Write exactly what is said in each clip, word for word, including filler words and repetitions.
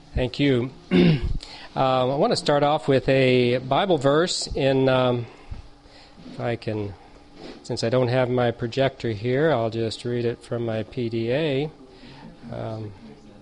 Thank you. uh, I want to start off with a Bible verse in, um, if I can, since I don't have my projector here, I'll just read it from my P D A. Um,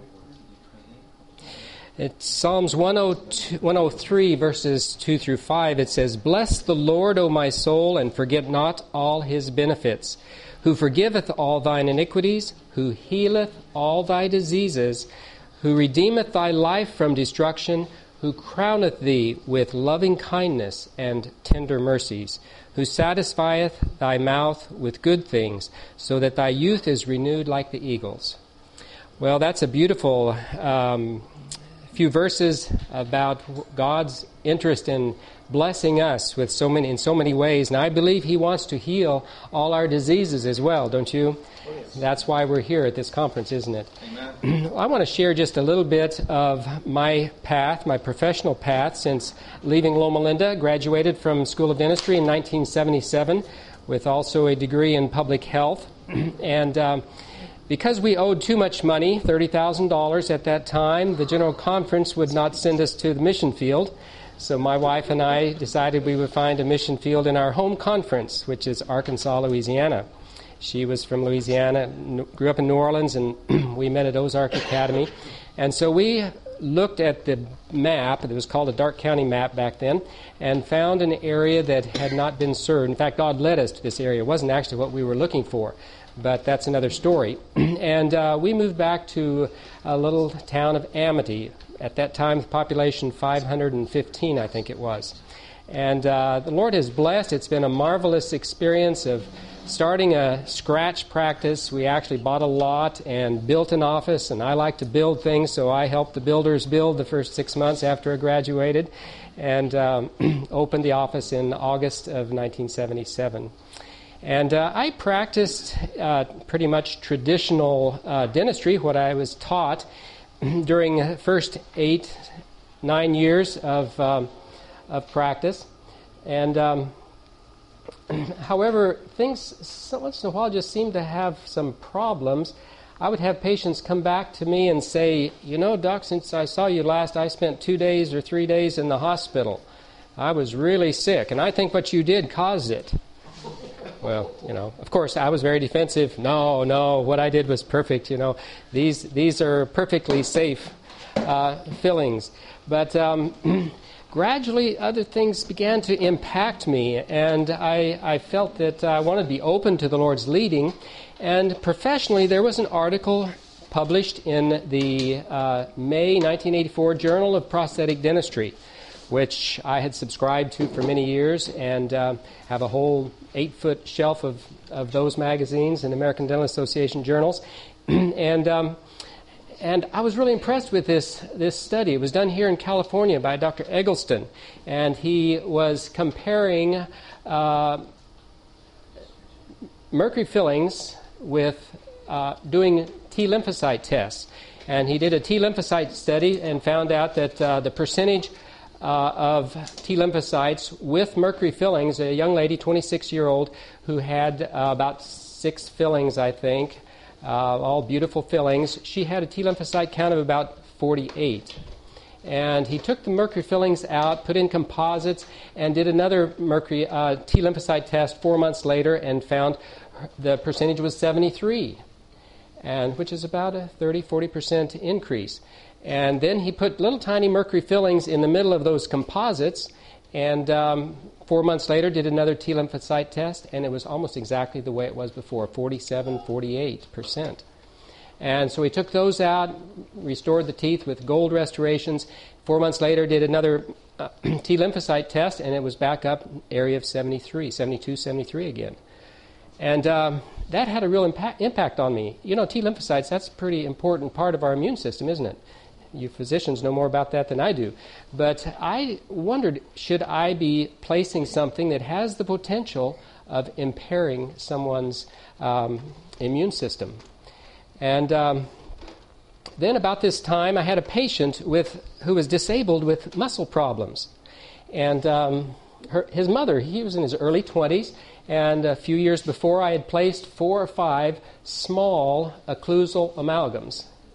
it's Psalms one oh three, verses two through five. It says, "Bless the Lord, O my soul, and forget not all his benefits, who forgiveth all thine iniquities, who healeth all thy diseases, who redeemeth thy life from destruction, who crowneth thee with loving kindness and tender mercies, who satisfieth thy mouth with good things, so that thy youth is renewed like the eagles." Well, that's a beautiful um, few verses about God's interest in blessing us with so many in so many ways, and I believe He wants to heal all our diseases as well, don't you? Oh, yes. That's why we're here at this conference, isn't it? Amen. I want to share just a little bit of my path, my professional path, since leaving Loma Linda. Graduated from School of Dentistry in nineteen seventy-seven, with also a degree in public health, and um, because we owed too much money, thirty thousand dollars at that time, the General Conference would not send us to the mission field. So my wife and I decided we would find a mission field in our home conference, which is Arkansas, Louisiana. She was from Louisiana, grew up in New Orleans, and we met at Ozark Academy. And so we looked at the map, it was called a Darke County map back then, and found an area that had not been served. In fact, God led us to this area. It wasn't actually what we were looking for, but that's another story. And uh, we moved back to a little town of Amity. At that time, the population five hundred fifteen, I think it was. And uh, the Lord has blessed. It's been a marvelous experience of starting a scratch practice. We actually bought a lot and built an office, and I like to build things, so I helped the builders build the first six months after I graduated, and um, opened the office in August of nineteen seventy-seven. And uh, I practiced uh, pretty much traditional uh, dentistry, what I was taught during the first eight, nine years of um, of practice. And um, however, things so once in a while just seemed to have some problems. I would have patients come back to me and say, "You know, Doc, since I saw you last, I spent two days or three days in the hospital. I was really sick, and I think what you did caused it." Well, you know, of course, I was very defensive. No, no, what I did was perfect. You know, these these are perfectly safe uh, fillings. But um, gradually, other things began to impact me, and I, I felt that I wanted to be open to the Lord's leading. And professionally, there was an article published in the uh, May nineteen eighty-four Journal of Prosthetic Dentistry, which I had subscribed to for many years, and uh, have a whole eight-foot shelf of, of those magazines and American Dental Association journals. and um, and I was really impressed with this, this study. It was done here in California by Doctor Eggleston, and he was comparing uh, mercury fillings with uh, doing T lymphocyte tests. And he did a T lymphocyte study and found out that uh, the percentage Uh, of T lymphocytes with mercury fillings, a young lady, twenty-six-year-old, who had uh, about six fillings, I think, uh, all beautiful fillings. She had a T lymphocyte count of about forty-eight. And he took the mercury fillings out, put in composites, and did another mercury uh, T lymphocyte test four months later and found the percentage was seventy-three, and which is about a thirty, forty percent increase. And then he put little tiny mercury fillings in the middle of those composites, and um, four months later did another T lymphocyte test, and it was almost exactly the way it was before, forty-seven, forty-eight percent. And so he took those out, restored the teeth with gold restorations. Four months later did another uh, T lymphocyte test, and it was back up area of seventy-three, seventy-two, seventy-three again. And um, that had a real impact, impact on me. You know, T lymphocytes, that's a pretty important part of our immune system, isn't it? You physicians know more about that than I do. But I wondered, should I be placing something that has the potential of impairing someone's um, immune system? And um, then about this time, I had a patient with who was disabled with muscle problems. And um, her, his mother, he was in his early twenties, and a few years before I had placed four or five small occlusal amalgams.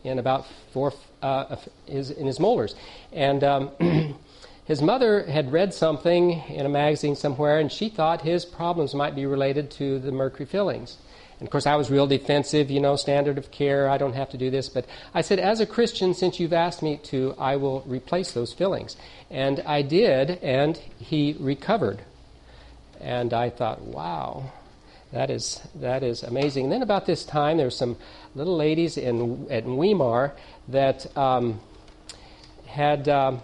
in about four uh, his, in his molars. And um, his mother had read something in a magazine somewhere, and she thought his problems might be related to the mercury fillings. And, of course, I was real defensive, you know, standard of care, I don't have to do this. But I said, as a Christian, since you've asked me to, I will replace those fillings. And I did, and he recovered. And I thought, wow, that is that is amazing. And then about this time, there were some little ladies in at Weimar that um, had... Um,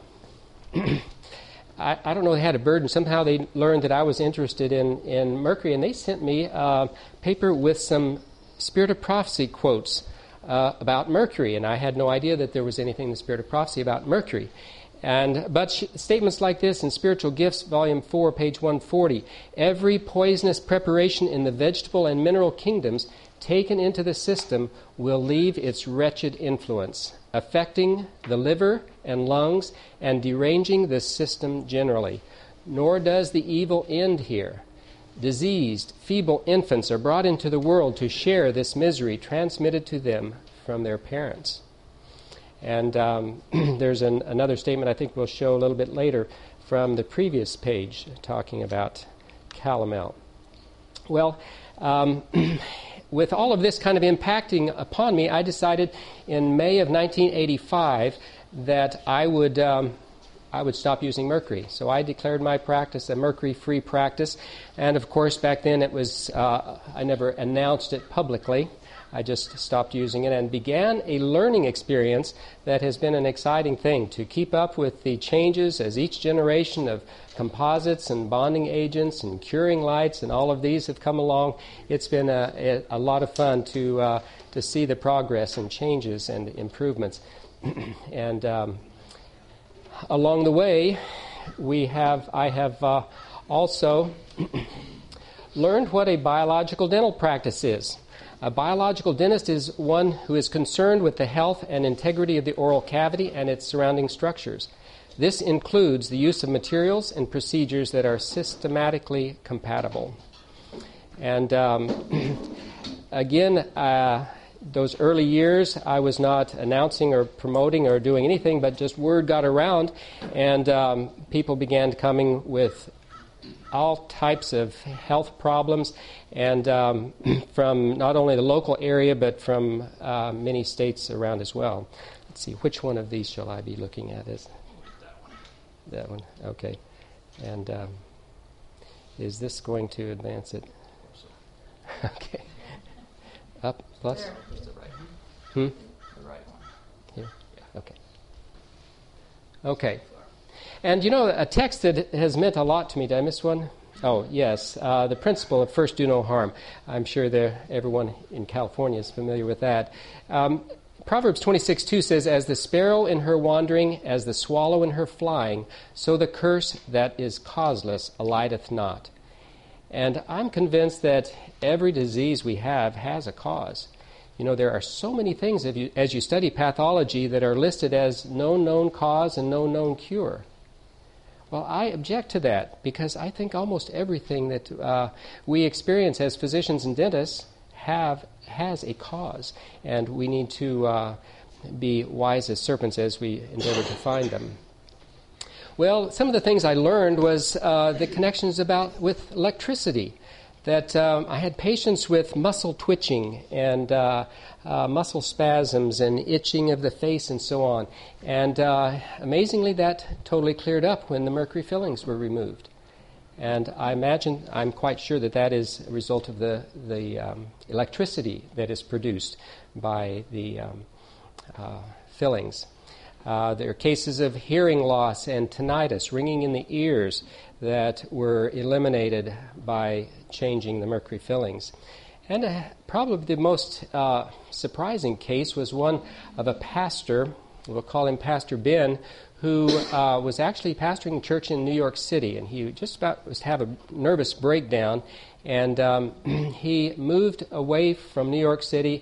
I, I don't know, they had a burden. Somehow they learned that I was interested in, in mercury, and they sent me a paper with some Spirit of Prophecy quotes uh, about mercury, and I had no idea that there was anything in the Spirit of Prophecy about mercury. And But sh- statements like this in Spiritual Gifts, Volume four, page one forty, every poisonous preparation in the vegetable and mineral kingdoms taken into the system will leave its wretched influence, affecting the liver and lungs and deranging the system generally. Nor does the evil end here. Diseased, feeble infants are brought into the world to share this misery transmitted to them from their parents. And um, there's an, another statement I think we'll show a little bit later from the previous page talking about calomel. Well, um, with all of this kind of impacting upon me, I decided in May of nineteen eighty-five that I would um, I would stop using mercury. So I declared my practice a mercury-free practice, and of course back then it was uh, I never announced it publicly. I just stopped using it and began a learning experience that has been an exciting thing to keep up with the changes as each generation of composites and bonding agents and curing lights and all of these have come along. It's been a, a lot of fun to uh, to see the progress and changes and improvements. and um, along the way, we have I have uh, also learned what a biological dental practice is. A biological dentist is one who is concerned with the health and integrity of the oral cavity and its surrounding structures. This includes the use of materials and procedures that are systematically compatible. And um, again, uh, those early years, I was not announcing or promoting or doing anything, but just word got around, and um, people began coming with all types of health problems, and um, from not only the local area, but from uh, many states around as well. Let's see, which one of these shall I be looking at? Is that one? Okay. And um, is this going to advance it? Okay. Up, plus? There. Just the right one. Hmm? The right one. Here? Yeah. Okay. Okay. And you know, a text that has meant a lot to me, did I miss one? Oh, yes, uh, the principle of first do no harm. I'm sure that everyone in California is familiar with that. Um, Proverbs twenty-six two says, as the sparrow in her wandering, as the swallow in her flying, so the curse that is causeless alighteth not. And I'm convinced that every disease we have has a cause. You know, there are so many things if you, as you study pathology that are listed as no known cause and no known cure. Well, I object to that because I think almost everything that uh, we experience as physicians and dentists have has a cause, and we need to uh, be wise as serpents as we endeavor to find them. Well, some of the things I learned was uh, the connections about with electricity. That um, I had patients with muscle twitching and uh, uh, muscle spasms and itching of the face and so on. And uh, amazingly, that totally cleared up when the mercury fillings were removed. And I imagine, I'm quite sure that that is a result of the, the um, electricity that is produced by the um, uh, fillings. Uh, there are cases of hearing loss and tinnitus, ringing in the ears, that were eliminated by changing the mercury fillings. And uh, probably the most uh, surprising case was one of a pastor, we'll call him Pastor Ben, who uh, was actually pastoring a church in New York City, and he just about was to have a nervous breakdown, and um, he moved away from New York City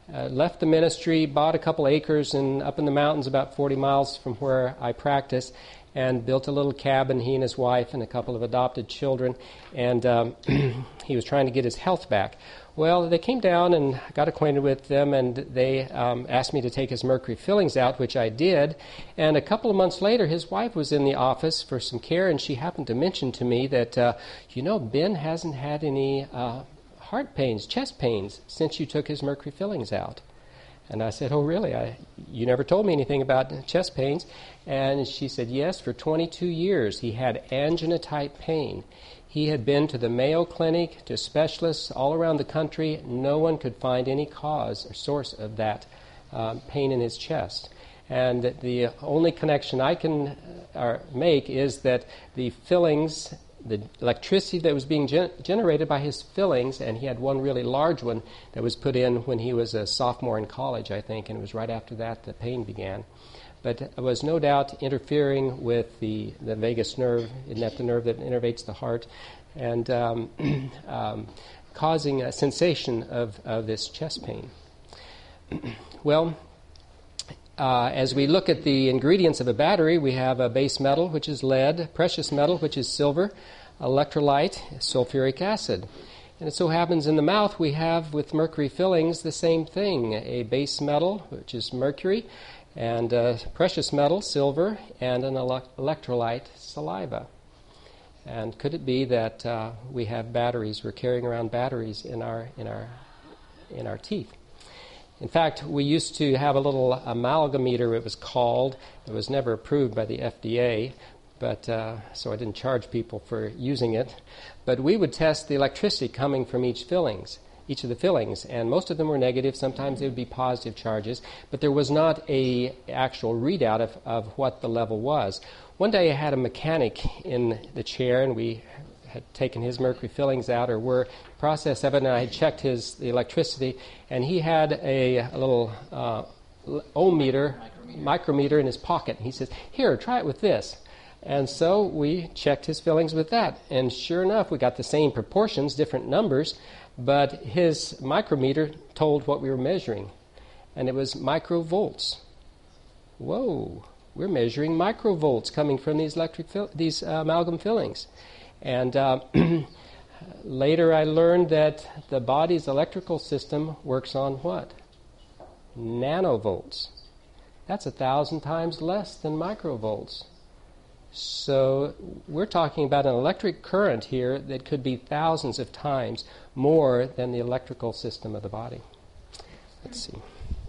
uh, left the ministry, bought a couple acres in, up in the mountains about forty miles from where I practice, and built a little cabin, he and his wife and a couple of adopted children, and um, he was trying to get his health back. Well, they came down and got acquainted with them, and they um, asked me to take his mercury fillings out, which I did. And a couple of months later, his wife was in the office for some care, and she happened to mention to me that, uh, you know, Ben hasn't had any uh, heart pains, chest pains, since you took his mercury fillings out. And I said, oh, really? I, you never told me anything about chest pains. And she said, yes, for twenty-two years he had angina-type pain. He had been to the Mayo Clinic, to specialists all around the country. No one could find any cause or source of that um, pain in his chest. And the only connection I can uh, make is that the fillings, the electricity that was being gen- generated by his fillings, and he had one really large one that was put in when he was a sophomore in college, I think, and it was right after that the pain began. But it was no doubt interfering with the, the vagus nerve, isn't that the nerve that innervates the heart, and um, um, causing a sensation of, of this chest pain. Well, uh, as we look at the ingredients of a battery, we have a base metal, which is lead, precious metal, which is silver, electrolyte, sulfuric acid. And it so happens in the mouth we have, with mercury fillings, the same thing, a base metal, which is mercury, and uh, precious metal, silver, and an ele- electrolyte, saliva. And could it be that uh, we have batteries, we're carrying around batteries in our in our in our teeth? In fact, we used to have a little amalgameter, it was called. It was never approved by the F D A, but uh, so I didn't charge people for using it. But we would test the electricity coming from each fillings. each of the fillings, and most of them were negative. Sometimes they would be positive charges, but there was not a actual readout of, of what the level was. One day I had a mechanic in the chair, and we had taken his mercury fillings out, or were process of it, and I had checked his the electricity, and he had a, a little uh, ohm meter, micrometer. micrometer in his pocket. And he says, "Here, try it with this." And so we checked his fillings with that, and sure enough, we got the same proportions, different numbers, but his micrometer told what we were measuring, and it was microvolts. Whoa, we're measuring microvolts coming from these electric fill- these uh, amalgam fillings. And uh, later I learned that the body's electrical system works on what? Nanovolts. That's a thousand times less than microvolts. So we're talking about an electric current here that could be thousands of times more than the electrical system of the body. Let's see.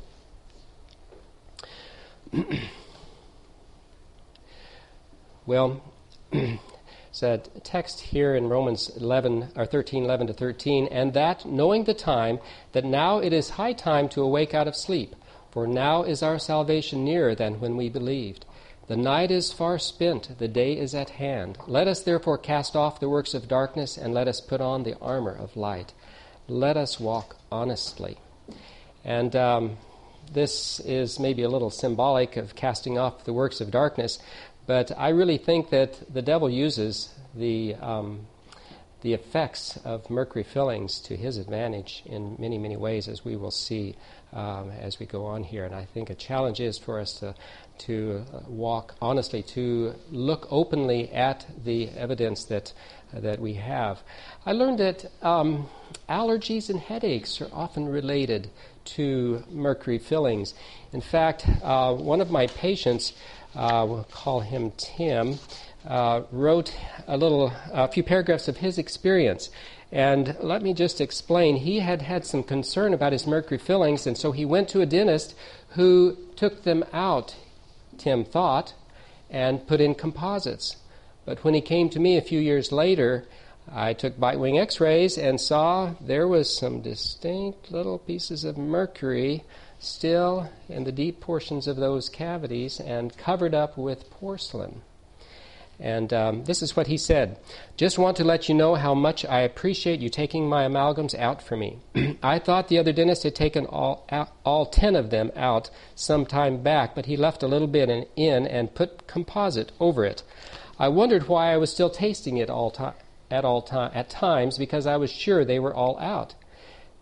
Well, it's a text here in Romans eleven or thirteen, eleven to thirteen, and that, knowing the time, that now it is high time to awake out of sleep, for now is our salvation nearer than when we believed. The night is far spent, the day is at hand. Let us therefore cast off the works of darkness, and let us put on the armor of light. Let us walk honestly. And um, this is maybe a little symbolic of casting off the works of darkness, but I really think that the devil uses the um, the effects of mercury fillings to his advantage in many, many ways, as we will see um, as we go on here. And I think a challenge is for us to to walk honestly, to look openly at the evidence that uh, that we have. I learned that um, allergies and headaches are often related to mercury fillings. In fact, uh, one of my patients, uh, we'll call him Tim, uh, wrote a little, a few paragraphs of his experience. And let me just explain. He had had some concern about his mercury fillings, and so he went to a dentist who took them out, Tim thought, and put in composites. But when he came to me a few years later, I took bite wing x-rays and saw there was some distinct little pieces of mercury still in the deep portions of those cavities and covered up with porcelain. And um, this is what he said. "Just want to let you know how much I appreciate you taking my amalgams out for me. I thought the other dentist had taken all out, all ten of them out some time back, but he left a little bit in, in and put composite over it. I wondered why I was still tasting it all time, at all time, at times, because I was sure they were all out.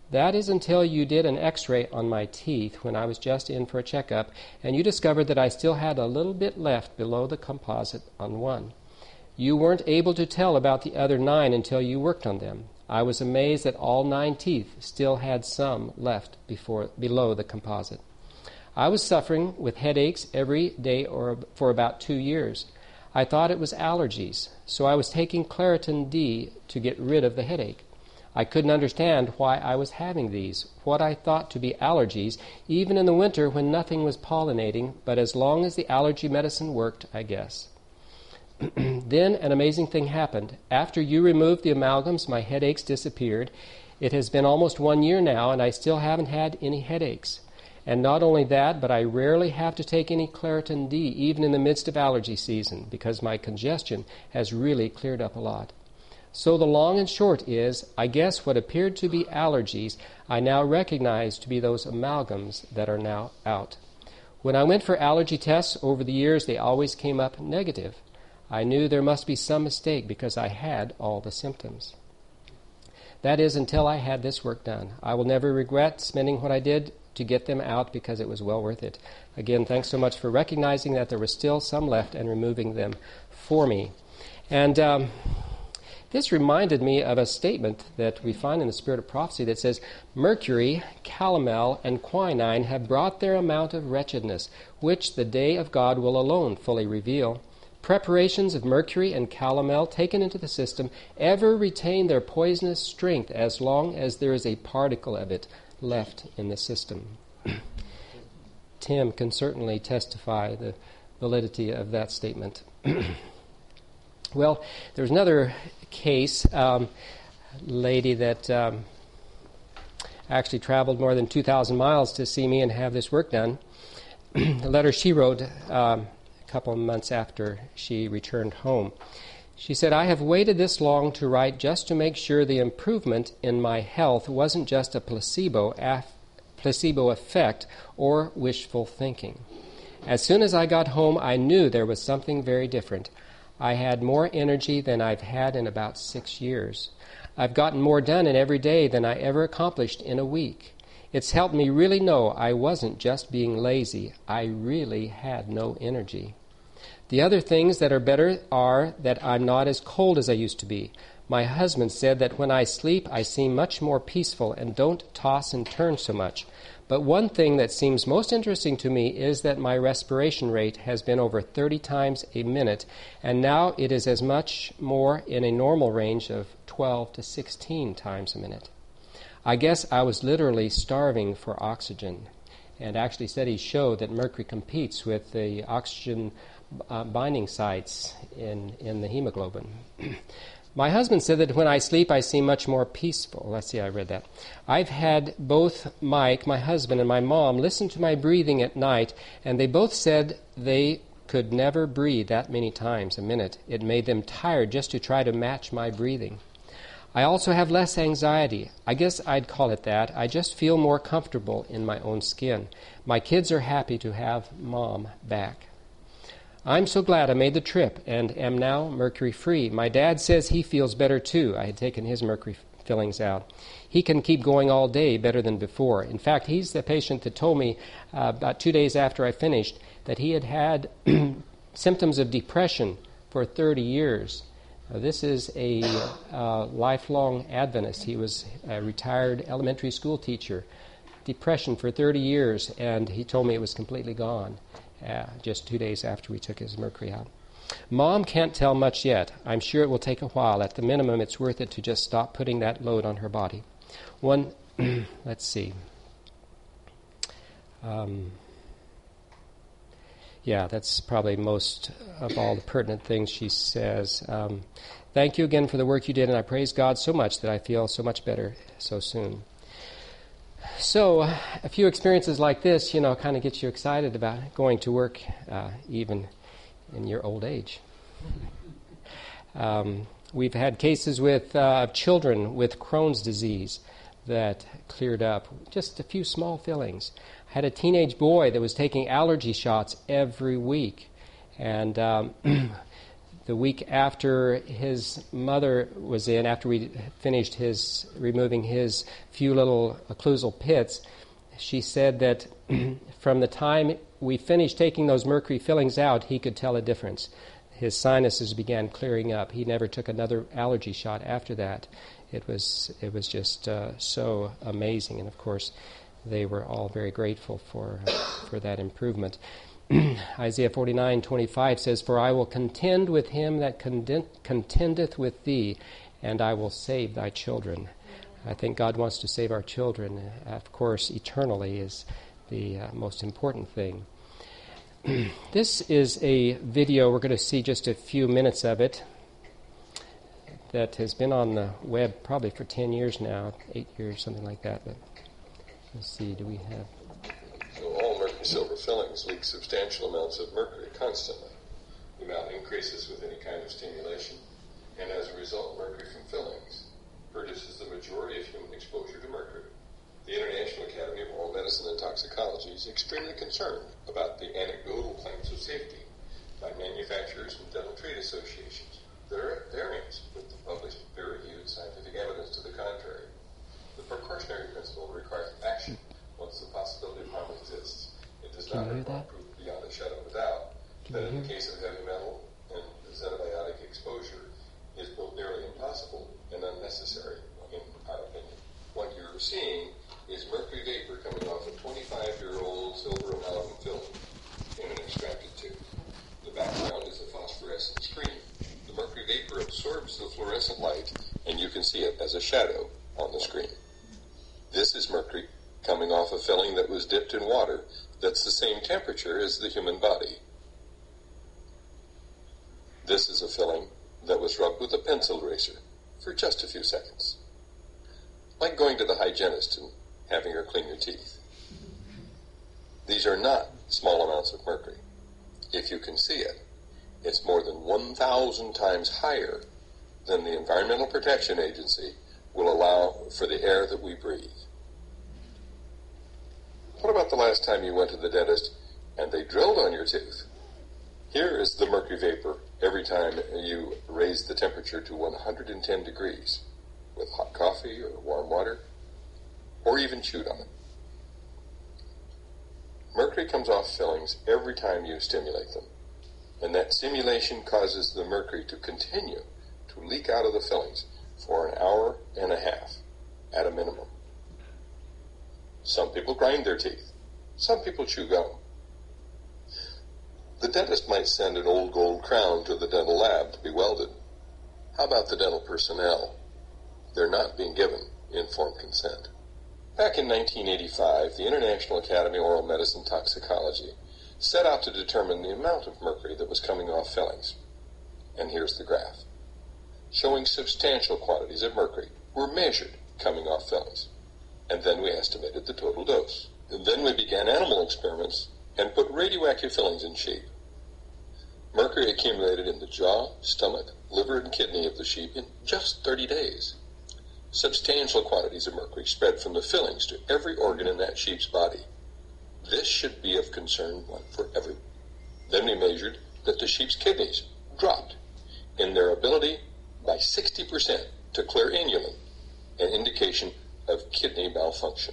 That is until you did an x-ray on my teeth when I was just in for a checkup, and you discovered that I still had a little bit left below the composite on one. You weren't able to tell about the other nine until you worked on them. I was amazed that all nine teeth still had some left before, below the composite. I was suffering with headaches every day or for about two years. I thought it was allergies, so I was taking Claritin D to get rid of the headache. I couldn't understand why I was having these, what I thought to be allergies, even in the winter when nothing was pollinating, but as long as the allergy medicine worked, I guess. Then an amazing thing happened. After you removed the amalgams, my headaches disappeared. It has been almost one year now, and I still haven't had any headaches. And not only that, but I rarely have to take any Claritin D, even in the midst of allergy season, because my congestion has really cleared up a lot. So the long and short is, I guess what appeared to be allergies, I now recognize to be those amalgams that are now out. When I went for allergy tests over the years, they always came up negative. I knew there must be some mistake because I had all the symptoms. That is until I had this work done. I will never regret spending what I did to get them out because it was well worth it. Again, thanks so much for recognizing that there was still some left and removing them for me. And um, this reminded me of a statement that we find in the Spirit of Prophecy that says, Mercury, calomel, and quinine have brought their amount of wretchedness, which the day of God will alone fully reveal. Preparations of mercury and calomel taken into the system ever retain their poisonous strength as long as there is a particle of it left in the system. Tim can certainly testify the validity of that statement. Well, there's another case, um, lady that um, actually traveled more than two thousand miles to see me and have this work done. The letter she wrote um, a couple of months after she returned home. She said, I have waited this long to write just to make sure the improvement in my health wasn't just a placebo, af- placebo effect or wishful thinking. As soon as I got home, I knew there was something very different. I had more energy than I've had in about six years. I've gotten more done in every day than I ever accomplished in a week. It's helped me really know I wasn't just being lazy. I really had no energy. The other things that are better are that I'm not as cold as I used to be. My husband said that when I sleep, I seem much more peaceful and don't toss and turn so much. But one thing that seems most interesting to me is that my respiration rate has been over thirty times a minute, and now it is as much more in a normal range of twelve to sixteen times a minute. I guess I was literally starving for oxygen, and actually studies show that mercury competes with the oxygen uh, binding sites in, in the hemoglobin. My husband said that when I sleep, I seem much more peaceful. Let's see, I read that. I've had both Mike, my husband, and my mom listen to my breathing at night, and they both said they could never breathe that many times a minute. It made them tired just to try to match my breathing. I also have less anxiety. I guess I'd call it that. I just feel more comfortable in my own skin. My kids are happy to have Mom back. I'm so glad I made the trip and am now mercury-free. My dad says he feels better too. I had taken his mercury fillings out. He can keep going all day better than before. In fact, he's the patient that told me uh, about two days after I finished that he had had symptoms of depression for thirty years. Uh, this is a uh, lifelong Adventist. He was a retired elementary school teacher. Depression for thirty years, and he told me it was completely gone. Uh, just two days after we took his mercury out. Mom can't tell much yet. I'm sure it will take a while. At the minimum, it's worth it to just stop putting that load on her body. One, let's see. Um, yeah, that's probably most of all the pertinent things she says. Um, thank you again for the work you did, and I praise God so much that I feel so much better so soon. So a few experiences like this, you know, kind of gets you excited about going to work uh, even in your old age. Um, we've had cases with uh, children with Crohn's disease that cleared up. Just a few small fillings. I had a teenage boy that was taking allergy shots every week. And um, the week after his mother was in, after we finished his removing his few little occlusal pits, she said that from the time we finished taking those mercury fillings out, he could tell a difference. His sinuses began clearing up. He never took another allergy shot after that. It was it was just uh, so amazing, and of course, they were all very grateful for uh, for that improvement. Isaiah forty-nine twenty-five says, "For I will contend with him that contendeth with thee, and I will save thy children." I think God wants to save our children. Of course, eternally is the uh, most important thing. This is a video, we're going to see just a few minutes of it, that has been on the web probably for ten years now, eight years, something like that. But let's see, do we have... So all mercury silver fillings leak substantial amounts of mercury constantly. The amount increases with any kind of stimulation, and as a result, mercury from fillings produces the majority of human exposure to mercury. The International Academy of Oral Medicine and Toxicology is extremely concerned about the anecdotal claims of safety by manufacturers and dental trade associations that are at variance with the published peer-reviewed scientific evidence to the contrary. The precautionary principle requires action once the possibility of harm exists. It does Can not you hear require that? proof beyond a shadow of a doubt Can that you in the hear? case of heavy metal and xenobiotic exposure is both nearly impossible and unnecessary, in our opinion. What you're seeing is mercury vapor coming off a twenty-five-year-old silver amalgam film in an extracted tube. The background is a phosphorescent screen. The mercury vapor absorbs the fluorescent light, and you can see it as a shadow on the screen. This is mercury coming off a filling that was dipped in water that's the same temperature as the human body. This is a filling that was rubbed with a pencil eraser for just a few seconds. Like going to the hygienist and having her clean your teeth. These are not small amounts of mercury. If you can see it, it's more than one thousand times higher than the Environmental Protection Agency will allow for the air that we breathe. What about the last time you went to the dentist and they drilled on your tooth? Here is the mercury vapor every time you raise the temperature to one hundred ten degrees with hot coffee or warm water, or even chewed on it. Mercury comes off fillings every time you stimulate them, and that stimulation causes the mercury to continue to leak out of the fillings for an hour and a half at a minimum. Some people grind their teeth. Some people chew gum. The dentist might send an old gold crown to the dental lab to be welded. How about the dental personnel? They're not being given informed consent. Back in nineteen eighty-five, the International Academy of Oral Medicine and Toxicology set out to determine the amount of mercury that was coming off fillings. And here's the graph, showing substantial quantities of mercury were measured coming off fillings. And then we estimated the total dose. And then we began animal experiments and put radioactive fillings in sheep. Mercury accumulated in the jaw, stomach, liver, and kidney of the sheep in just thirty days. Substantial quantities of mercury spread from the fillings to every organ in that sheep's body. This should be of concern for everyone. Then we measured that the sheep's kidneys dropped in their ability by sixty percent to clear inulin, an indication of kidney malfunction.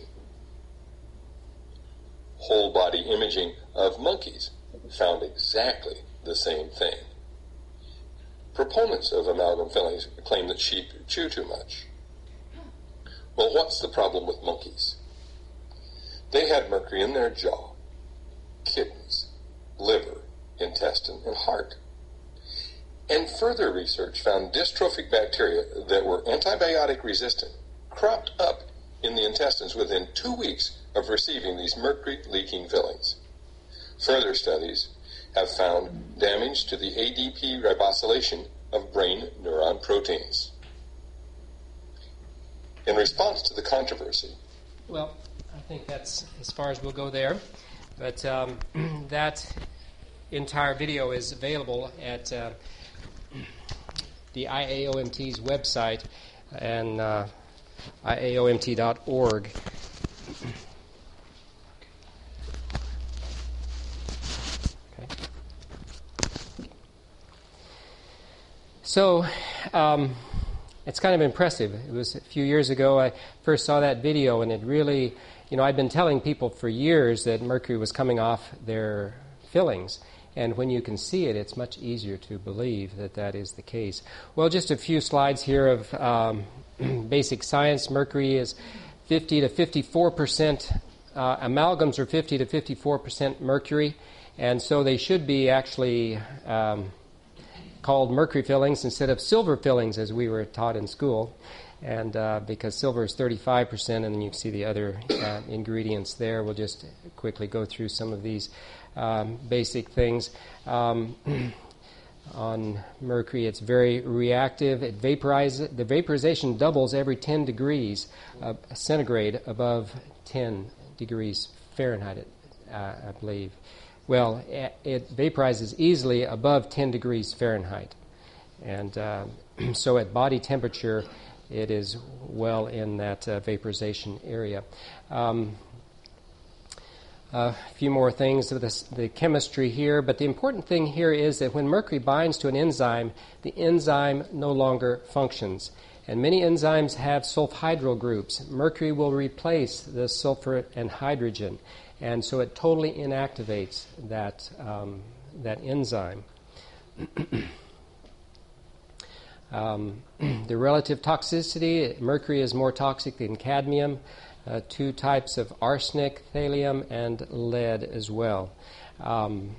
Whole body imaging of monkeys found exactly the same thing. Proponents of amalgam fillings claim that sheep chew too much. Well, what's the problem with monkeys? They had mercury in their jaw, kidneys, liver, intestine, and heart. And further research found dystrophic bacteria that were antibiotic resistant cropped up in the intestines within two weeks of receiving these mercury-leaking fillings. Further studies have found damage to the A D P ribosylation of brain neuron proteins. In response to the controversy, Well, I think that's as far as we'll go there. But um, that entire video is available at uh, the I A O M T's website and uh, I A O M T dot org. Okay. So um, it's kind of impressive. It was a few years ago I first saw that video, and it really, you know, I'd been telling people for years that mercury was coming off their fillings. And when you can see it, it's much easier to believe that that is the case. Well, just a few slides here of um, basic science. Mercury is fifty to fifty-four percent. Uh, amalgams are fifty to fifty-four percent mercury, and so they should be actually um, called mercury fillings instead of silver fillings, as we were taught in school. And uh, because silver is thirty-five percent, and then you can see the other uh, ingredients there. We'll just quickly go through some of these um, basic things. Um, on mercury, it's very reactive. It vaporizes. The vaporization doubles every ten degrees uh, centigrade above ten degrees Fahrenheit, uh, I believe. Well, it vaporizes easily above ten degrees Fahrenheit. And uh, so at body temperature, it is well in that uh, vaporization area. Um, a few more things of this, the chemistry here, but the important thing here is that when mercury binds to an enzyme, the enzyme no longer functions. And many enzymes have sulfhydryl groups. Mercury will replace the sulfur and hydrogen, and so it totally inactivates that, um, that enzyme. Um, the relative toxicity, mercury is more toxic than cadmium, uh, two types of arsenic, thallium, and lead as well. Um,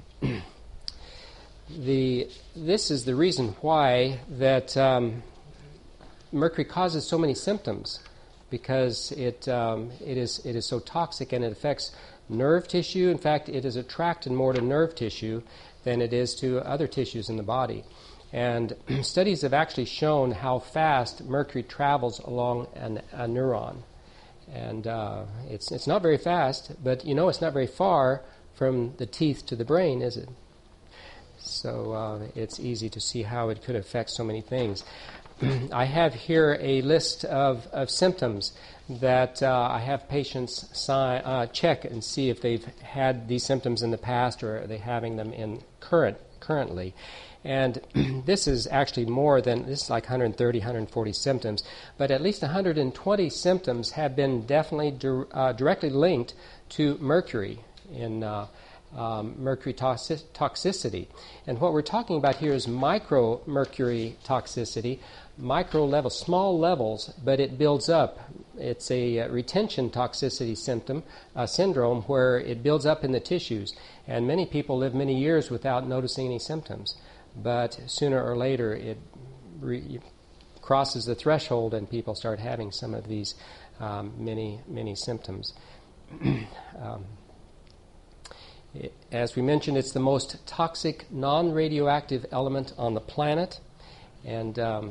the, this is the reason why that um, mercury causes so many symptoms, because it, um, it, is, it is so toxic and it affects nerve tissue. In fact, it is attracted more to nerve tissue than it is to other tissues in the body. And studies have actually shown how fast mercury travels along an, a neuron. And uh, it's it's not very fast, but you know it's not very far from the teeth to the brain, is it? So uh, it's easy to see how it could affect so many things. I have here a list of, of symptoms that uh, I have patients sign, uh, check and see if they've had these symptoms in the past or are they having them in current currently. And this is actually more than, this is like one hundred thirty, one hundred forty symptoms, but at least one hundred twenty symptoms have been definitely dir- uh, directly linked to mercury in uh, um, mercury toxic- toxicity. And what we're talking about here is micromercury toxicity, micro levels, small levels, but it builds up. It's a uh, retention toxicity symptom, uh, syndrome, where it builds up in the tissues. And many people live many years without noticing any symptoms. But sooner or later, it re- crosses the threshold, and people start having some of these um, many, many symptoms. um, it, as we mentioned, it's the most toxic non-radioactive element on the planet, and um,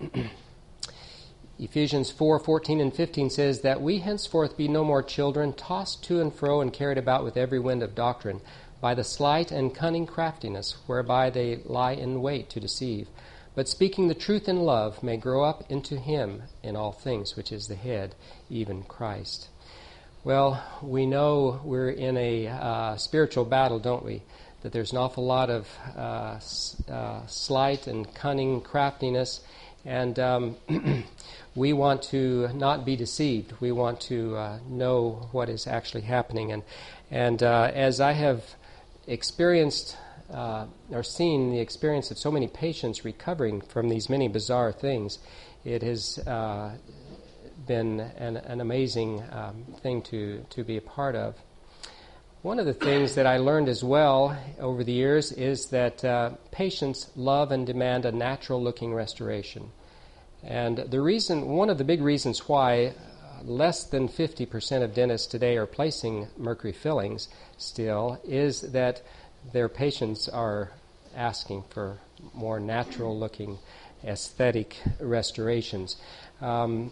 Ephesians four, fourteen and fifteen says that we henceforth be no more children, tossed to and fro and carried about with every wind of doctrine, by the sleight and cunning craftiness whereby they lie in wait to deceive, but speaking the truth in love may grow up into him in all things, which is the head, even Christ. Well, we know we're in a uh, spiritual battle, don't we? That there's an awful lot of uh, s- uh, sleight and cunning craftiness, and um, we want to not be deceived. We want to uh, know what is actually happening. And, and uh, as I have experienced uh, or seen the experience of so many patients recovering from these many bizarre things, it has uh, been an, an amazing um, thing to, to be a part of. One of the things that I learned as well over the years is that uh, patients love and demand a natural-looking restoration. And the reason, one of the big reasons why less than fifty percent of dentists today are placing mercury fillings still is that their patients are asking for more natural-looking aesthetic restorations. Um,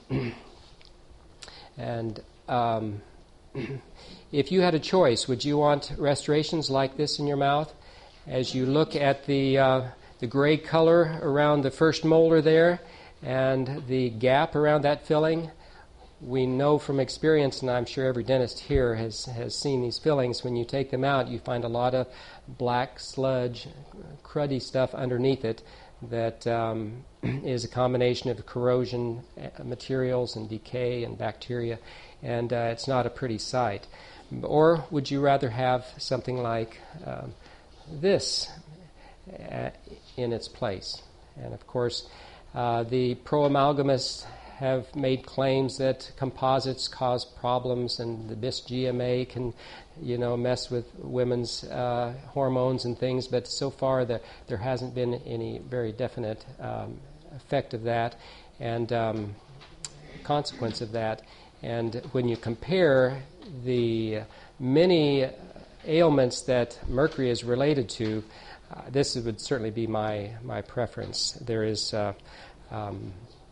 and um, if you had a choice, would you want restorations like this in your mouth? As you look at the uh, the gray color around the first molar there and the gap around that filling, we know from experience, and I'm sure every dentist here has, has seen these fillings, when you take them out, you find a lot of black sludge, cruddy stuff underneath it that um, is a combination of corrosion materials and decay and bacteria, and uh, it's not a pretty sight. Or would you rather have something like um, this uh, in its place? And of course, uh, the pro-amalgamists have made claims that composites cause problems, and the bis G M A can, you know, mess with women's uh, hormones and things. But so far, the, there hasn't been any very definite um, effect of that, and um, consequence of that. And when you compare the many ailments that mercury is related to, uh, this would certainly be my my preference. There is. Uh, um,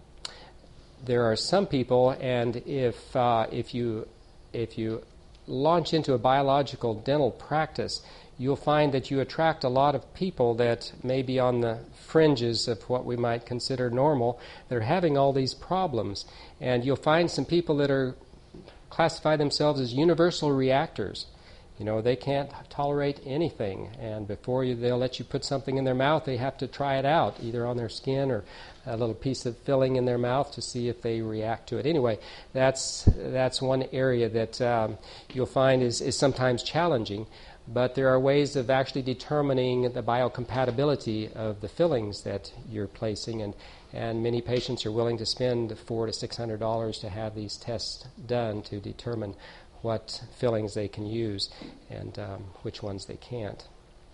There are some people, and if uh, if you if you launch into a biological dental practice, you'll find that you attract a lot of people that may be on the fringes of what we might consider normal. They're having all these problems, and you'll find some people that are classify themselves as universal reactors. You know, they can't tolerate anything, and before you, they'll let you put something in their mouth, they have to try it out, either on their skin or a little piece of filling in their mouth to see if they react to it. Anyway, that's that's one area that um, you'll find is, is sometimes challenging, but there are ways of actually determining the biocompatibility of the fillings that you're placing, and, and many patients are willing to spend four to six hundred dollars to have these tests done to determine what fillings they can use and um, which ones they can't.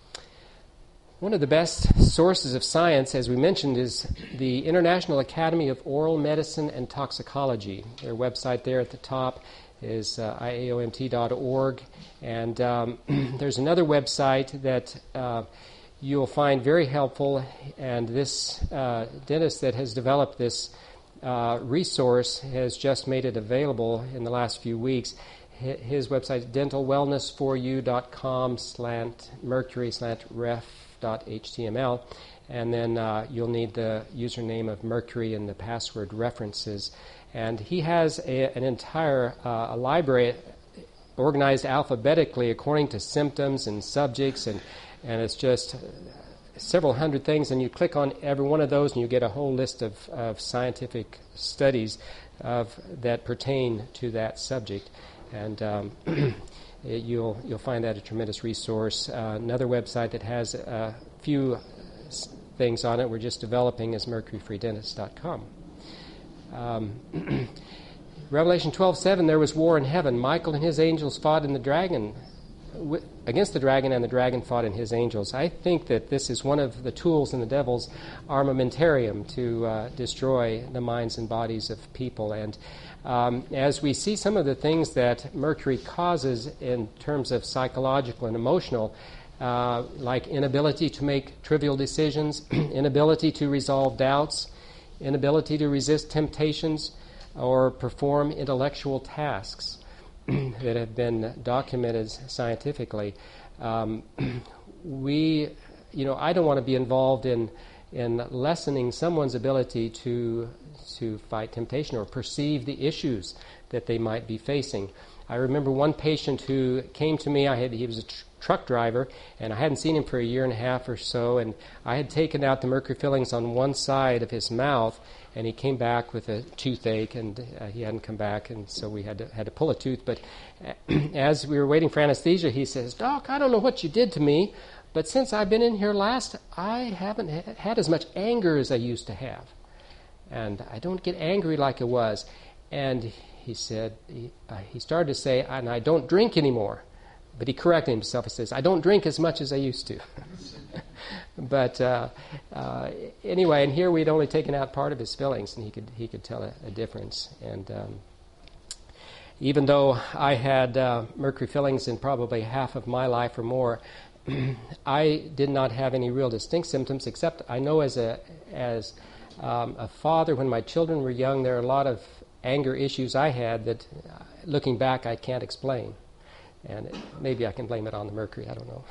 One of the best sources of science, as we mentioned, is the International Academy of Oral Medicine and Toxicology. Their website there at the top is uh, I A O M T dot org, and um, there's another website that uh, you'll find very helpful, and this uh, dentist that has developed this uh, resource has just made it available in the last few weeks. His website is dental wellness for you dot com slant mercury slant ref dot H T M L, and then uh, you'll need the username of Mercury and the password references. And he has a, an entire uh, a library organized alphabetically according to symptoms and subjects, and, and it's just several hundred things, and you click on every one of those and you get a whole list of, of scientific studies of, that pertain to that subject. And um, it, you'll you'll find that a tremendous resource. Uh, another website that has a few s- things on it we're just developing is mercury free dentist dot com. Um, Revelation twelve seven, there was war in heaven. Michael and his angels fought in the dragon w- against the dragon, and the dragon fought in his angels. I think that this is one of the tools in the devil's armamentarium to uh, destroy the minds and bodies of people. And Um, as we see some of the things that mercury causes in terms of psychological and emotional, uh, like inability to make trivial decisions, inability to resolve doubts, inability to resist temptations, or perform intellectual tasks that have been documented scientifically, um, we, you know, I don't want to be involved in in lessening someone's ability to to fight temptation or perceive the issues that they might be facing. I remember one patient who came to me. I had he was a tr- truck driver, and I hadn't seen him for a year and a half or so, and I had taken out the mercury fillings on one side of his mouth, and he came back with a toothache, and uh, he hadn't come back, and so we had to, had to pull a tooth. But as we were waiting for anesthesia, he says, "Doc, I don't know what you did to me, but since I've been in here last, I haven't ha- had as much anger as I used to have. And I don't get angry like I was." And he said, he, uh, he started to say, "And I don't drink anymore." But he corrected himself. He says, "I don't drink as much as I used to." But uh, uh, anyway, and here we'd only taken out part of his fillings, and he could he could tell a, a difference. And um, even though I had uh, mercury fillings in probably half of my life or more, I did not have any real distinct symptoms, except I know as a as um, a father, when my children were young, there are a lot of anger issues I had that, uh, looking back, I can't explain. And it, maybe I can blame it on the mercury, I don't know.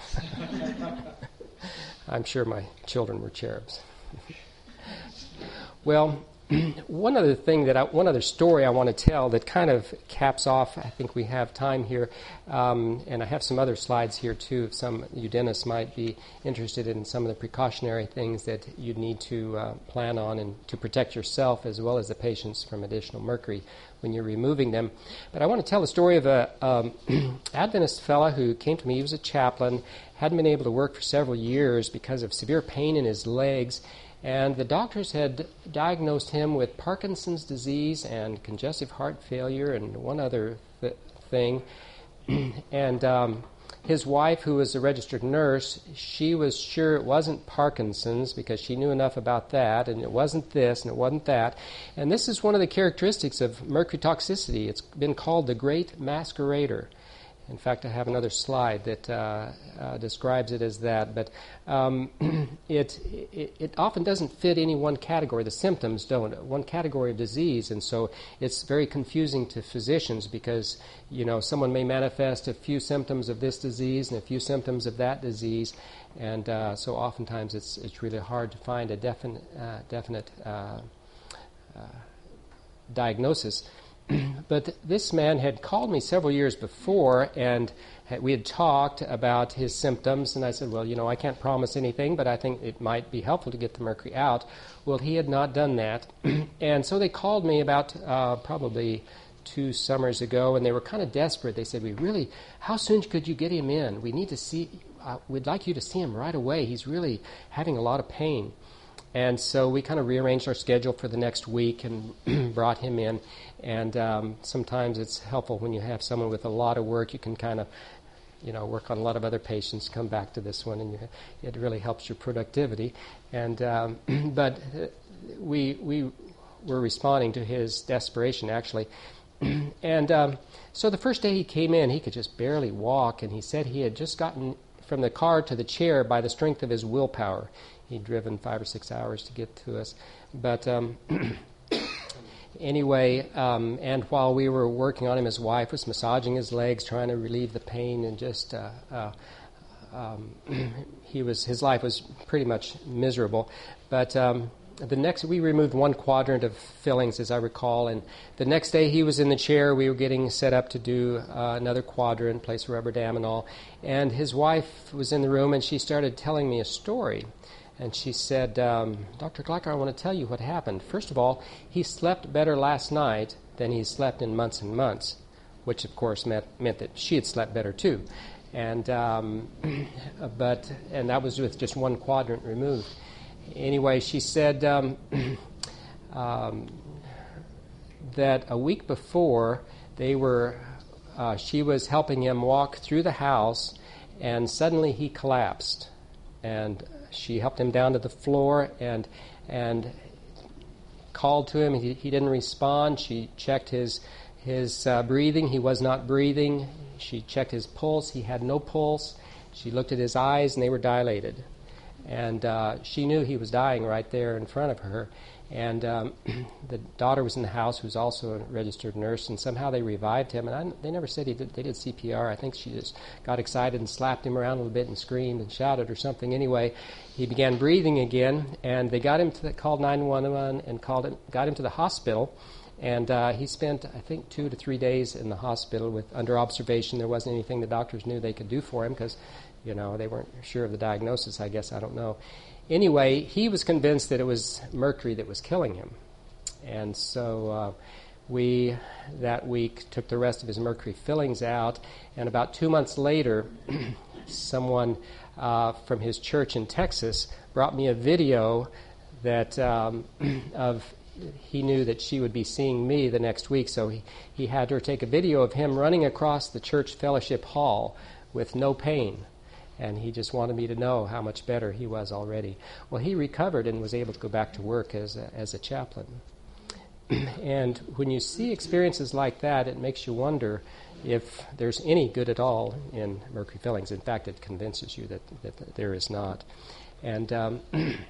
I'm sure my children were cherubs. Well, one other thing that I, one other story I want to tell that kind of caps off, I think we have time here, um, and I have some other slides here too, if some you dentists might be interested in some of the precautionary things that you need to uh, plan on and to protect yourself as well as the patients from additional mercury when you're removing them. But I want to tell the story of a um, Adventist fellow who came to me. He was a chaplain, hadn't been able to work for several years because of severe pain in his legs, and the doctors had diagnosed him with Parkinson's disease and congestive heart failure and one other th- thing. and um, his wife, who was a registered nurse, she was sure it wasn't Parkinson's because she knew enough about that, and it wasn't this and it wasn't that. And this is one of the characteristics of mercury toxicity. It's been called the Great Masquerader. In fact, I have another slide that uh, uh, describes it as that. But um, it, it it often doesn't fit any one category. The symptoms don't. One category of disease. And so it's very confusing to physicians because, you know, someone may manifest a few symptoms of this disease and a few symptoms of that disease. And uh, so oftentimes it's it's really hard to find a definite, uh, definite uh, uh, diagnosis. But this man had called me several years before, and we had talked about his symptoms, and I said, well, you know, I can't promise anything, but I think it might be helpful to get the mercury out. Well, he had not done that. And so they called me about uh, probably two summers ago, and they were kind of desperate. They said, we really, how soon could you get him in? We need to see, uh, we'd like you to see him right away. He's really having a lot of pain. And so we kind of rearranged our schedule for the next week and brought him in. And um, sometimes it's helpful when you have someone with a lot of work. You can kind of, you know, work on a lot of other patients, come back to this one, and you, it really helps your productivity. And um, but we we were responding to his desperation, actually. and um, so the first day he came in, he could just barely walk, and he said he had just gotten from the car to the chair by the strength of his willpower. He'd driven five or six hours to get to us. But um, anyway, um, and while we were working on him, his wife was massaging his legs, trying to relieve the pain, and just uh, uh, um, he was his life was pretty much miserable. But um, the next, we removed one quadrant of fillings, as I recall, and the next day he was in the chair. We were getting set up to do uh, another quadrant, place a rubber dam and all, and his wife was in the room, and she started telling me a story. And she said, um, Doctor Gleicher, I want to tell you what happened. First of all, he slept better last night than he slept in months and months, which, of course, meant, meant that she had slept better, too. And um, but and that was with just one quadrant removed. Anyway, she said um, um, that a week before, they were, uh, she was helping him walk through the house, and suddenly he collapsed. And she helped him down to the floor and and called to him. He, he didn't respond. She checked his his uh, breathing. He was not breathing. She checked his pulse. He had no pulse. She looked at his eyes, and they were dilated. And uh, she knew he was dying right there in front of her. And um, the daughter was in the house, who's also a registered nurse, and somehow they revived him. And I, they never said he did, they did C P R. I think she just got excited and slapped him around a little bit and screamed and shouted or something. Anyway, he began breathing again, and they got him to the, called nine one one and called him, got him to the hospital. And uh, he spent, I think, two to three days in the hospital with under observation. There wasn't anything the doctors knew they could do for him because, you know, they weren't sure of the diagnosis, I guess. I don't know. Anyway, he was convinced that it was mercury that was killing him. And so uh, we, that week, took the rest of his mercury fillings out. And about two months later, someone uh, from his church in Texas brought me a video that um, of he knew that she would be seeing me the next week. So he, he had her take a video of him running across the church fellowship hall with no pain. And he just wanted me to know how much better he was already. Well, he recovered and was able to go back to work as a, as a chaplain. And when you see experiences like that, it makes you wonder if there's any good at all in mercury fillings. In fact, it convinces you that, that there is not. And um,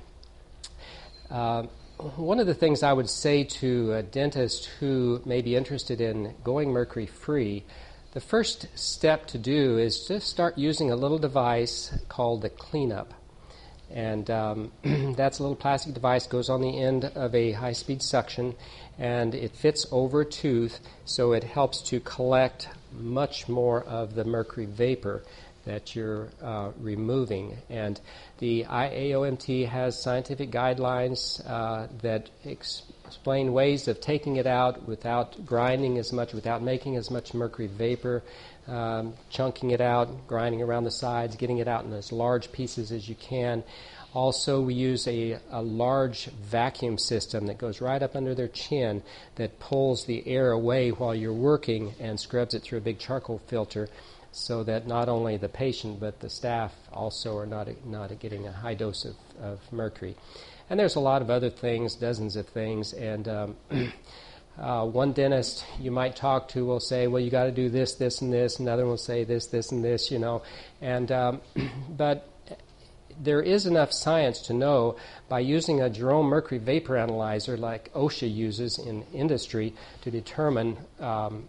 uh, one of the things I would say to a dentist who may be interested in going mercury-free, the first step to do is just start using a little device called the cleanup. And um, that's a little plastic device, goes on the end of a high-speed suction, and it fits over a tooth, so it helps to collect much more of the mercury vapor that you're uh, removing. And the I A O M T has scientific guidelines uh, that ex- explain ways of taking it out without grinding as much, without making as much mercury vapor, um, chunking it out, grinding around the sides, getting it out in as large pieces as you can. Also, we use a, a large vacuum system that goes right up under their chin that pulls the air away while you're working and scrubs it through a big charcoal filter, so that not only the patient but the staff also are not not getting a high dose of, of mercury. And there's a lot of other things, dozens of things. And um, uh, one dentist you might talk to will say, well, you got to do this, this, and this. Another will say this, this, and this, you know. And um, but there is enough science to know by using a Jerome mercury vapor analyzer like OSHA uses in industry to determine um,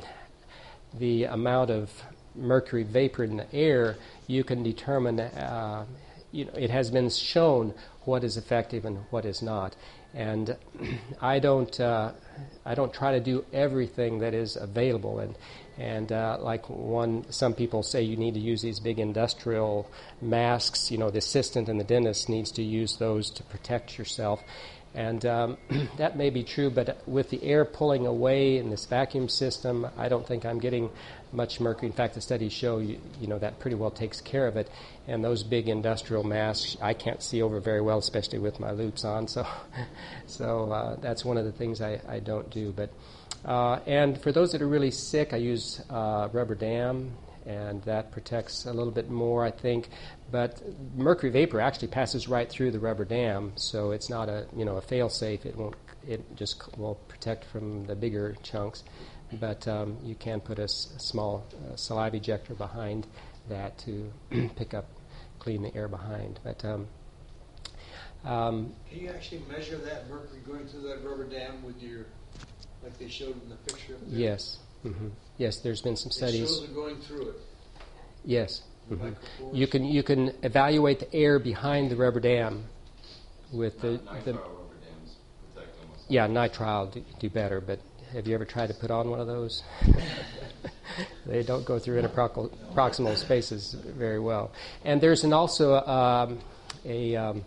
the amount of mercury vapor in the air, you can determine, uh, you know, it has been shown what is effective and what is not. And I don't, uh, I don't try to do everything that is available. And and uh, like one, some people say you need to use these big industrial masks. You know, the assistant and the dentist needs to use those to protect yourself. And um, that may be true, but with the air pulling away in this vacuum system, I don't think I'm getting much mercury. In fact, the studies show you, you know, that pretty well takes care of it. And those big industrial masks, I can't see over very well, especially with my loupes on. So, so uh, that's one of the things I, I don't do. But uh, and for those that are really sick, I use uh, rubber dam, and that protects a little bit more, I think. But mercury vapor actually passes right through the rubber dam, so it's not a you know a fail-safe. It won't. It just will protect from the bigger chunks. But um, you can put a, s- a small uh, saliva ejector behind that to pick up, clean the air behind. But um, um, can you actually measure that mercury going through that rubber dam with your, like they showed in the picture? Up there? Yes, mm-hmm. yes. There's been some studies. It shows it going through it. Yes. Mm-hmm. You can you can evaluate the air behind the rubber dam with the, the Nitrile rubber dams protect almost. Yeah, nitrile do, do better, but have you ever tried to put on one of those? They don't go through interproximal spaces very well. And there's an also um, a um,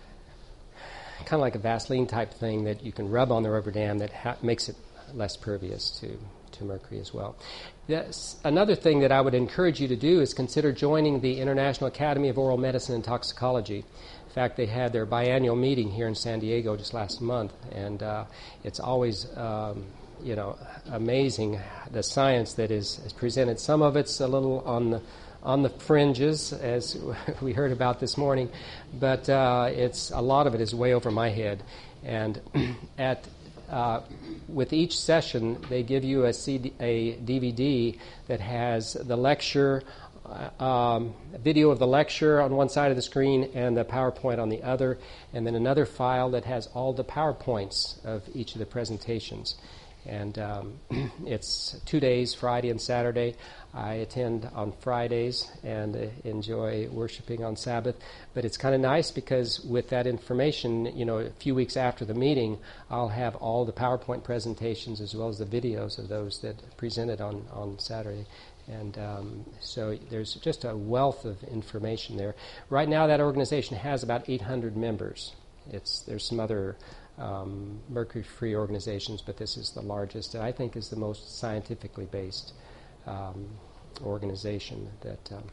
kind of like a Vaseline type thing that you can rub on the rubber dam that ha- makes it less pervious to, to mercury as well. Yes, another thing that I would encourage you to do is consider joining the International Academy of Oral Medicine and Toxicology. In fact, they had their biannual meeting here in San Diego just last month, and uh, it's always um, you know amazing the science that is, is presented. Some of it's a little on the on the fringes, as we heard about this morning, but uh, it's a lot of it is way over my head. And at Uh, with each session, they give you a, C D, a D V D that has the lecture, uh, um, a video of the lecture on one side of the screen and the PowerPoint on the other, and then another file that has all the PowerPoints of each of the presentations. And um, it's two days, Friday and Saturday. I attend on Fridays and uh, enjoy worshiping on Sabbath. But it's kind of nice because with that information, you know, a few weeks after the meeting, I'll have all the PowerPoint presentations as well as the videos of those that presented on, on Saturday. And um, so there's just a wealth of information there. Right now, that organization has about eight hundred members. It's there's some other um, mercury-free organizations, but this is the largest, and I think is the most scientifically based um, organization that um,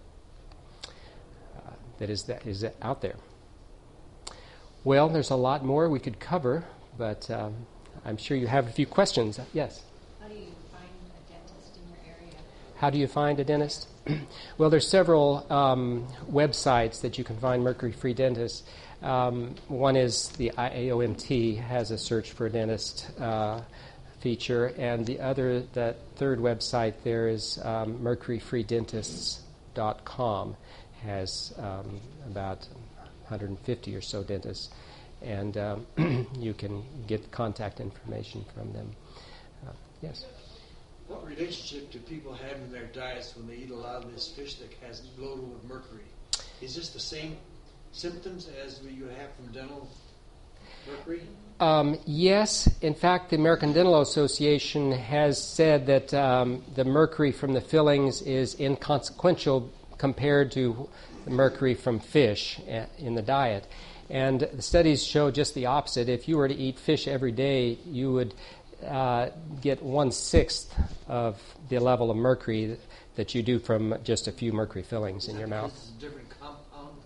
uh, that is that is out there. Well, there's a lot more we could cover, but um, I'm sure you have a few questions. Yes. How do you find a dentist in your area? How do you find a dentist? Well, there's several um, websites that you can find mercury-free dentists. Um, one is the I A O M T has a search for a dentist uh, feature, and the other, that third website there is um, mercury free dentists dot com, has um, about one hundred fifty or so dentists, and um, you can get contact information from them. Uh, yes? What relationship do people have in their diets when they eat a lot of this fish that has loaded with mercury? Is this the same symptoms as you have from dental mercury? Um, yes. In fact, the American Dental Association has said that um, the mercury from the fillings is inconsequential compared to the mercury from fish in the diet. And the studies show just the opposite. If you were to eat fish every day, you would uh, get one-sixth of the level of mercury that you do from just a few mercury fillings in your mouth. Is it a different compound?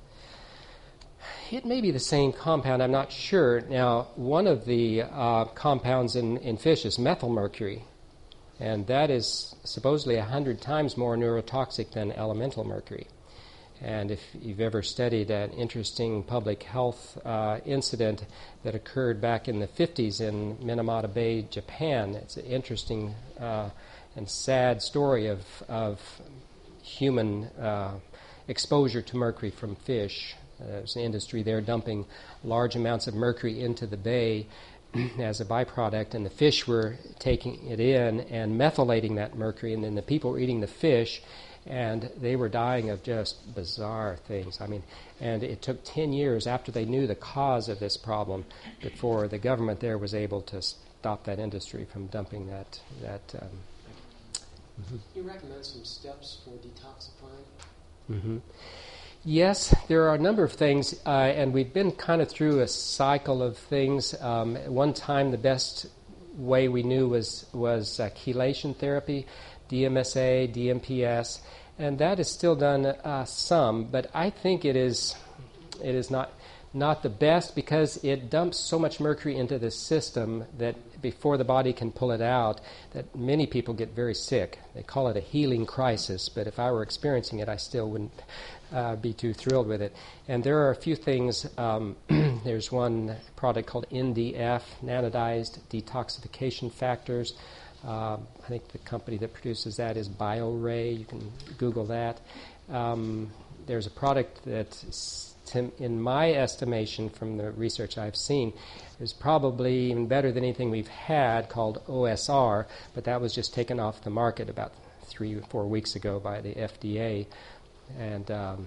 It may be the same compound, I'm not sure. Now, one of the uh, compounds in, in fish is methylmercury, and that is supposedly one hundred times more neurotoxic than elemental mercury. And if you've ever studied an interesting public health uh, incident that occurred back in the fifties in Minamata Bay, Japan, it's an interesting uh, and sad story of, of human uh, exposure to mercury from fish. Uh, there's an industry there dumping large amounts of mercury into the bay as a byproduct, and the fish were taking it in and methylating that mercury, and then the people were eating the fish, and they were dying of just bizarre things. I mean, and it took ten years after they knew the cause of this problem before the government there was able to stop that industry from dumping that. that um, mm-hmm. You recommend some steps for detoxifying? Mm-hmm. Yes, there are a number of things, uh, and we've been kind of through a cycle of things. Um, at one time, the best way we knew was, was uh, chelation therapy, D M S A, D M P S, and that is still done uh, some, but I think it is it is not not the best because it dumps so much mercury into the system that before the body can pull it out, that many people get very sick. They call it a healing crisis, but if I were experiencing it, I still wouldn't uh, be too thrilled with it. And there are a few things. Um, there's one product called N D F, Nanodized Detoxification Factors. Uh, I think the company that produces that is BioRay. You can Google that. Um, there's a product that, in my estimation from the research I've seen, is probably even better than anything we've had, called O S R, but that was just taken off the market about three or four weeks ago by the F D A. And um,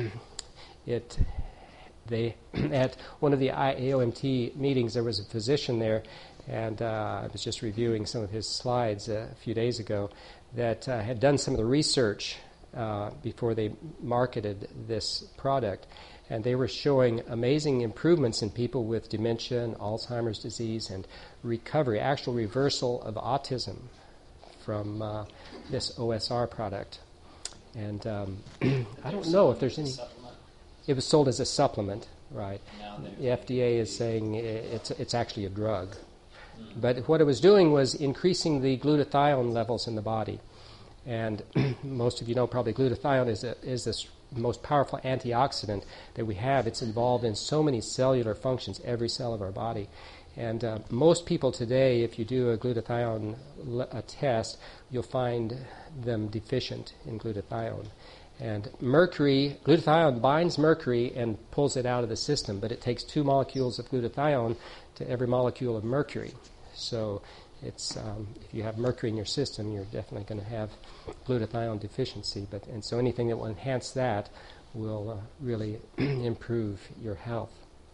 it, they at one of the A O M T meetings, there was a physician there, and uh, I was just reviewing some of his slides uh, a few days ago, that uh, had done some of the research uh, before they marketed this product. And they were showing amazing improvements in people with dementia and Alzheimer's disease and recovery, actual reversal of autism from uh, this O S R product. And um, I don't know if there's any... It was sold as a supplement, right. The F D A is saying it's, it's actually a drug. But what it was doing was increasing the glutathione levels in the body. And most of you know probably glutathione is a, is this most powerful antioxidant that we have. It's involved in so many cellular functions, every cell of our body. And uh, most people today, if you do a glutathione le- a test, you'll find them deficient in glutathione. And mercury, glutathione binds mercury and pulls it out of the system, but it takes two molecules of glutathione to every molecule of mercury. So it's um, if you have mercury in your system, you're definitely going to have glutathione deficiency. But and so anything that will enhance that will uh, really improve your health.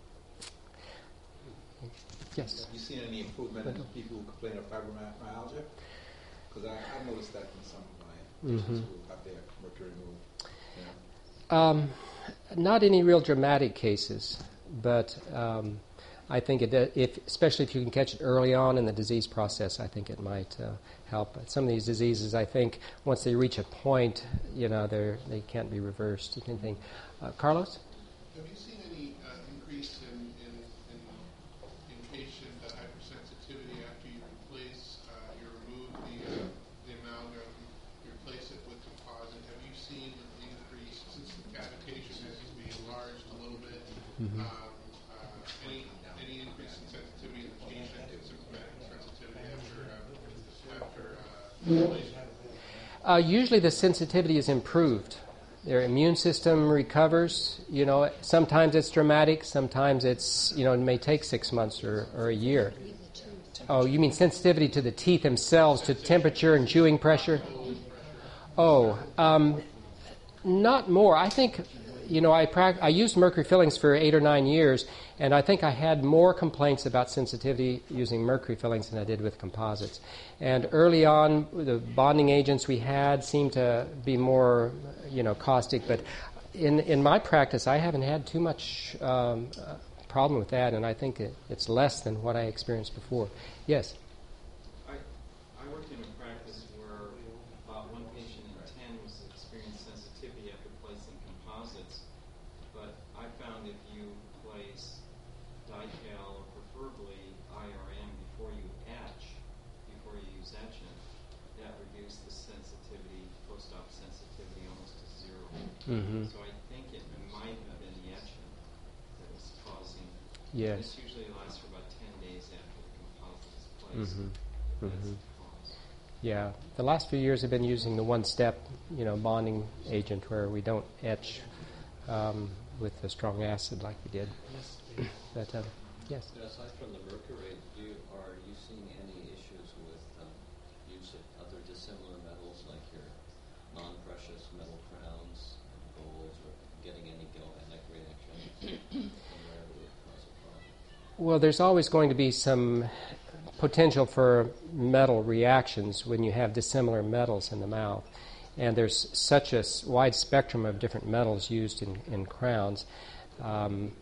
Yes. Have you seen any improvement in people who complain of fibromyalgia? Because I've noticed that in some of my patients mm-hmm. who have their mercury removed. Yeah. Um, not any real dramatic cases, but um, I think it, if, especially if you can catch it early on in the disease process, I think it might uh, help. Some of these diseases, I think, once they reach a point, you know, they they can't be reversed. You can think, uh, Carlos. Have you seen any uh, increase in, in, in, in patient uh, hypersensitivity after you replace, uh, you remove the, uh, the amalgam, you replace it with composite? Have you seen an increase since the cavitation has to be enlarged a little bit? Mm-hmm. Um, uh, any any increase in sensitivity in the patient, in symptomatic sensitivity after uh, after uh, replacement? Uh, usually the sensitivity is improved. Their immune system recovers. You know, sometimes it's dramatic. Sometimes it's, you know, it may take six months or, or a year. Oh, you mean sensitivity to the teeth themselves, to temperature and chewing pressure? Oh, um, not more. I think, you know, I, prac- I used mercury fillings for eight or nine years, and I think I had more complaints about sensitivity using mercury fillings than I did with composites. And early on, the bonding agents we had seemed to be more, you know, caustic. But in in my practice, I haven't had too much um, uh, problem with that, and I think it, it's less than what I experienced before. Yes? I, I worked in a practice where about one patient in ten was experiencing sensitivity after placing composites, but I found if you place Dical or preferably I R M before you etch, before you use etchant, that reduced the sensitivity, post-op sensitivity almost to zero. Mm-hmm. So I think it might have been the etchant that was causing. Yes. This usually lasts for about ten days after the composite is placed. Mm-hmm. That's Mm-hmm. the cause. Yeah, the last few years I've been using the one-step, you know, bonding agent where we don't etch um, with the strong acid like we did. But um, yes. Aside from the mercury, do you, are you seeing any issues with um, use of other dissimilar metals like your non-precious metal crowns and golds, or getting any galvanic reactions? Primarily cause a problem? Well, there's always going to be some potential for metal reactions when you have dissimilar metals in the mouth. And there's such a s- wide spectrum of different metals used in, in crowns. Um,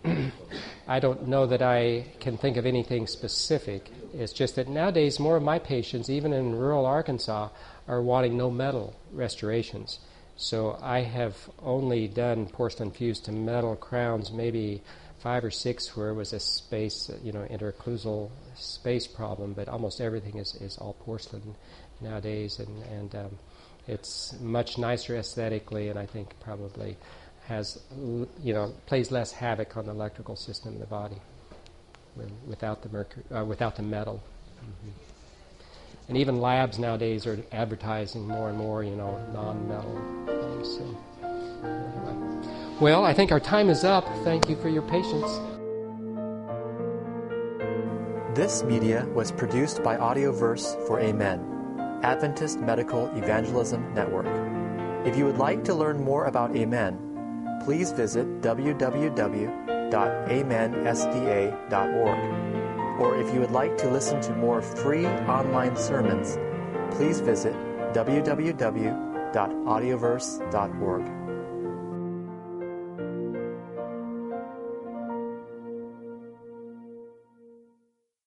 I don't know that I can think of anything specific. It's just that nowadays more of my patients, even in rural Arkansas, are wanting no metal restorations. So I have only done porcelain fused to metal crowns, maybe five or six where it was a space, you know, interocclusal space problem, but almost everything is, is all porcelain nowadays, and, and um, it's much nicer aesthetically, and I think probably has, you know, plays less havoc on the electrical system of the body when, without the mercury, uh, without the metal. Mm-hmm. And even labs nowadays are advertising more and more, you know, non-metal things. So, anyway. Well, I think our time is up. Thank you for your patience. This media was produced by Audioverse for Amen, Adventist Medical Evangelism Network. If you would like to learn more about Amen, please visit w w w dot amen s d a dot org. Or if you would like to listen to more free online sermons, please visit w w w dot audioverse dot org.